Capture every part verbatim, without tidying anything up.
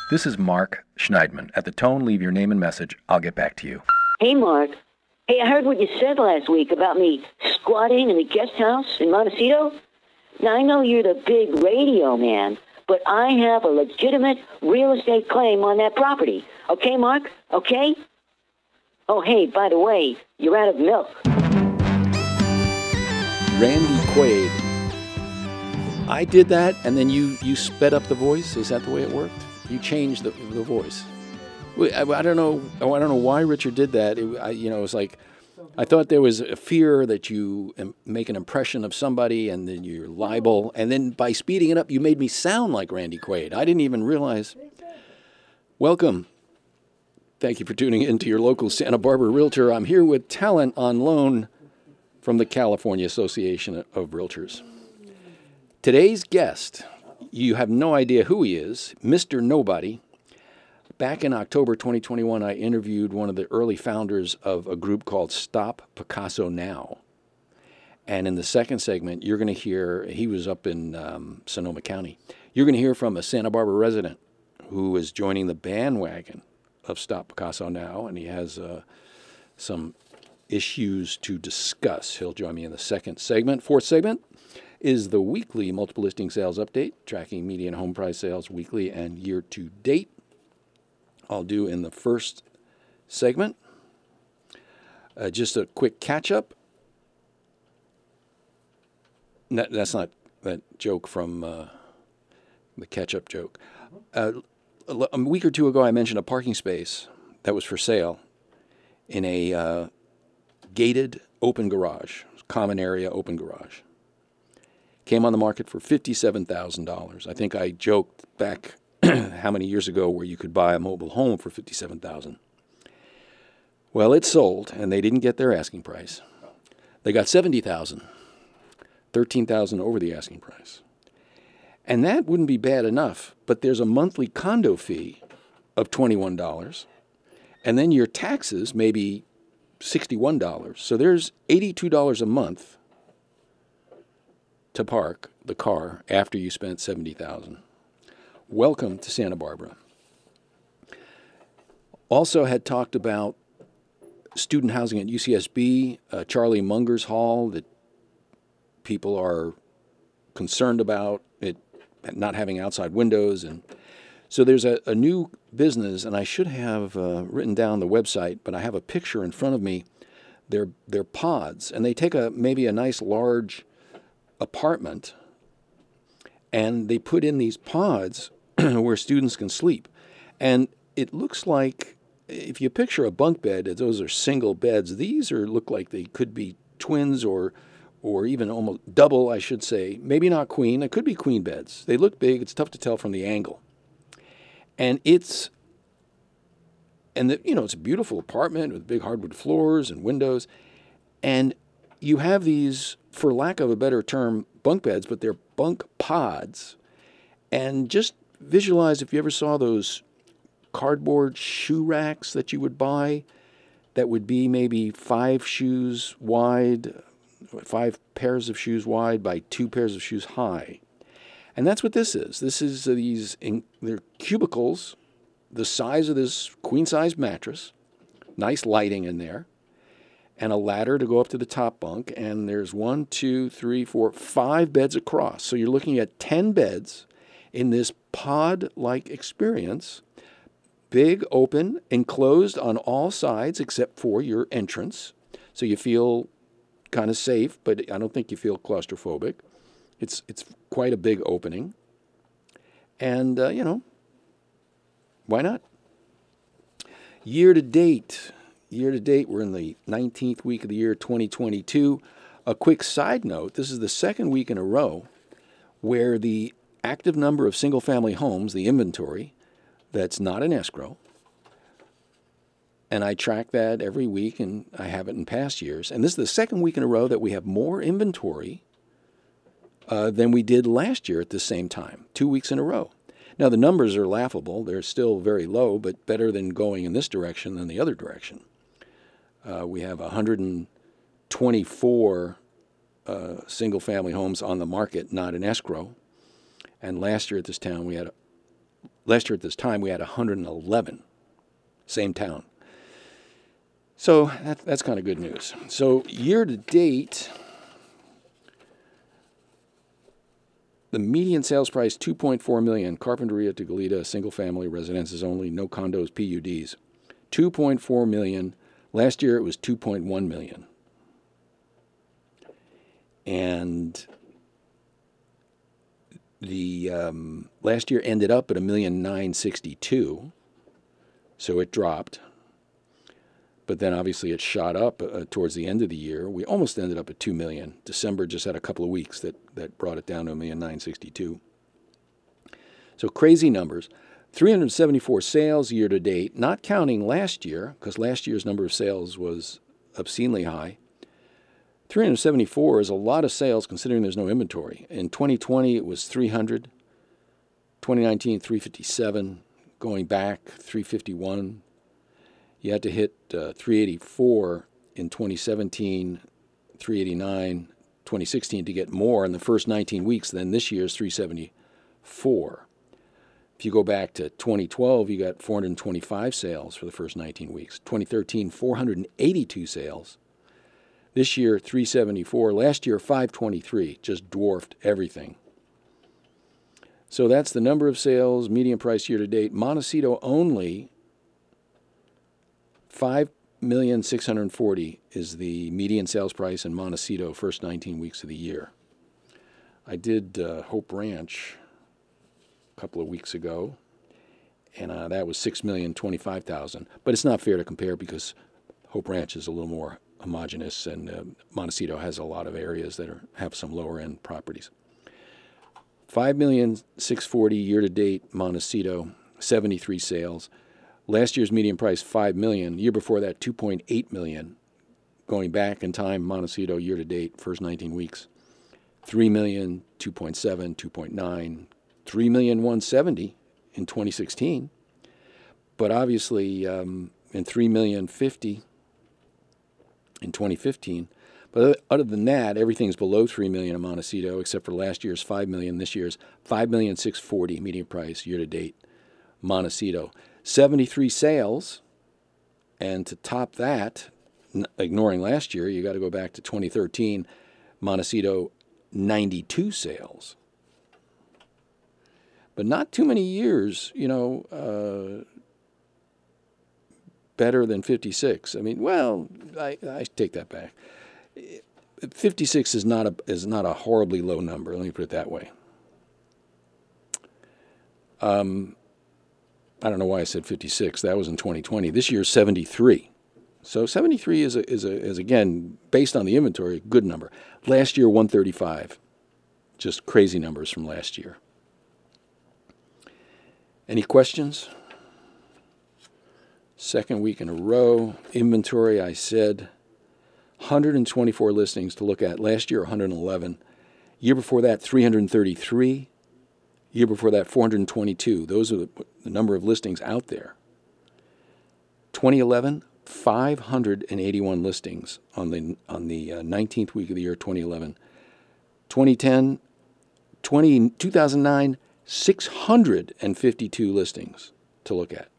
This is Mark Schneidman. At the tone, leave your name and message. I'll get back to you. Hey, Mark. Hey, I heard what you said last week about me squatting in the guest house in Montecito. Now, I know you're the big radio man, but I have a legitimate real estate claim on that property. Okay, Mark? Okay? Oh, hey, by the way, you're out of milk. Randy Quaid. I did that, and then you, you sped up the voice? Is that the way it worked? You changed the the voice. I, I don't know. I don't know why Richard did that. It, I, you know, it was like I thought there was a fear that you make an impression of somebody, and then you're liable. And then by speeding it up, you made me sound like Randy Quaid. I didn't even realize. Welcome. Thank you for tuning in to your local Santa Barbara Realtor. I'm here with talent on loan from the California Association of Realtors. Today's guest, you have no idea who he is, Mister Nobody. Back in October twenty twenty-one, I interviewed one of the early founders of a group called Stop Picasso Now. And in the second segment, you're going to hear, he was up in um, Sonoma County. You're going to hear from a Santa Barbara resident who is joining the bandwagon of Stop Picasso Now, and he has uh, some issues to discuss. He'll join me in the second segment. Fourth segment is the weekly multiple listing sales update, tracking median home price sales weekly and year to date. I'll do in the first segment. Uh, just a quick catch-up. No, that's not that joke from uh, the catch-up joke. Uh, a week or two ago, I mentioned a parking space that was for sale in a uh, gated open garage, common area open garage. Came on the market for fifty-seven thousand dollars. I think I joked back how many years ago where you could buy a mobile home for fifty-seven thousand dollars. Well, it sold, and they didn't get their asking price. They got seventy thousand dollars, thirteen thousand dollars over the asking price. And that wouldn't be bad enough, but there's a monthly condo fee of twenty-one dollars, and then your taxes may be sixty-one dollars. So there's eighty-two dollars a month to park the car after you spent seventy thousand dollars. Welcome to Santa Barbara. Also had talked about student housing at U C S B, uh, Charlie Munger's Hall, that people are concerned about it not having outside windows. And so there's a, a new business, and I should have uh, written down the website, but I have a picture in front of me. They're, they're pods, and they take a maybe a nice large apartment, and they put in these pods where students can sleep. And it looks like, if you picture a bunk bed, those are single beds. These are look like they could be twins or or even almost double, I should say. Maybe not queen. It could be queen beds. They look big. It's tough to tell from the angle. And it's, and the, you know, it's a beautiful apartment with big hardwood floors and windows. And you have these, for lack of a better term, bunk beds, but they're bunk pods. And just visualize if you ever saw those cardboard shoe racks that you would buy that would be maybe five shoes wide, five pairs of shoes wide by two pairs of shoes high. And that's what this is. This is uh, these, in, they're cubicles, the size of this queen-size mattress, nice lighting in there, and a ladder to go up to the top bunk. And there's one, two, three, four, five beds across. So you're looking at ten beds in this pod-like experience, big, open, enclosed on all sides except for your entrance. So you feel kind of safe, but I don't think you feel claustrophobic. It's it's quite a big opening. And, uh, you know, why not? Year to date, year to date, we're in the nineteenth week of the year, twenty twenty-two. A quick side note, this is the second week in a row where the active number of single-family homes, the inventory, that's not in escrow, and I track that every week, and I have it in past years. And this is the second week in a row that we have more inventory uh, than we did last year at the same time, two weeks in a row. Now, the numbers are laughable. They're still very low, but better than going in this direction than the other direction. Uh, we have one hundred twenty-four uh, single-family homes on the market, not in escrow. And last year at this town, we had Last year at this time, we had one hundred eleven. Same town. So that, that's kind of good news. So year to date, the median sales price, two point four million dollars. Carpinteria to Goleta, single-family residences only, no condos, P U Ds. two point four million dollars. Last year it was two point one million dollars. And the um, last year ended up at a million nine sixty-two, so it dropped. But then obviously it shot up uh, towards the end of the year. We almost ended up at two million. December just had a couple of weeks that, that brought it down to a million nine sixty-two. So crazy numbers. three hundred seventy-four sales year to date, not counting last year, because last year's number of sales was obscenely high. three hundred seventy-four is a lot of sales considering there's no inventory. In twenty twenty, it was three hundred. twenty nineteen, three fifty-seven. Going back, three fifty-one. You had to hit uh, three eighty-four in twenty seventeen, three eighty-nine, twenty sixteen to get more in the first nineteen weeks than this year's three seventy-four. If you go back to twenty twelve, you got four hundred twenty-five sales for the first nineteen weeks. twenty thirteen, four hundred eighty-two sales. This year, three seventy-four. Last year, five twenty-three. Just dwarfed everything. So that's the number of sales, median price year to date. Montecito only, five million six hundred forty is the median sales price in Montecito first nineteen weeks of the year. I did uh, Hope Ranch a couple of weeks ago, and uh, that was six million twenty-five thousand. But it's not fair to compare because Hope Ranch is a little more homogeneous, and uh, Montecito has a lot of areas that are, have some lower-end properties. five million six hundred forty year-to-date Montecito, seventy-three sales. Last year's median price, five million dollars. Year before that, two point eight million dollars. Going back in time, Montecito year-to-date, first nineteen weeks, three million dollars, two point seven, two point nine, three million one hundred seventy in twenty sixteen. But obviously, um, in three million fifty in twenty fifteen. But other than that, everything's below three million dollars in Montecito, except for last year's five million dollars. This year's five million six hundred forty median price year-to-date Montecito. seventy-three sales, and to top that, n- ignoring last year, you got to go back to twenty thirteen, Montecito, ninety-two sales. But not too many years, you know, uh, better than fifty-six. I mean, well, I, I take that back. fifty-six is not a is not a horribly low number. Let me put it that way. Um, I don't know why I said fifty-six. That was in twenty twenty. This year's seventy-three. So seventy-three is a, is a, is again based on the inventory, a good number. Last year one thirty-five. Just crazy numbers from last year. Any questions? Second week in a row. Inventory, I said one hundred twenty-four listings to look at. Last year, one hundred eleven. Year before that, three hundred thirty-three. Year before that, four hundred twenty-two. Those are the, the number of listings out there. twenty eleven, five hundred eighty-one listings on the on the uh, nineteenth week of the year, twenty eleven. twenty ten, twenty, two thousand nine, six hundred fifty-two listings to look at.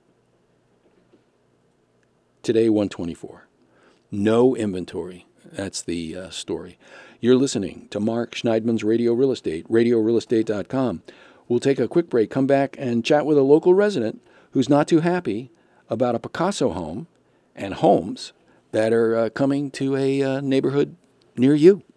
Today, one twenty-four. No inventory. That's the uh, story. You're listening to Mark Schneidman's Radio Real Estate, radio real estate dot com. We'll take a quick break, come back, and chat with a local resident who's not too happy about a Picasso home and homes that are uh, coming to a uh, neighborhood near you.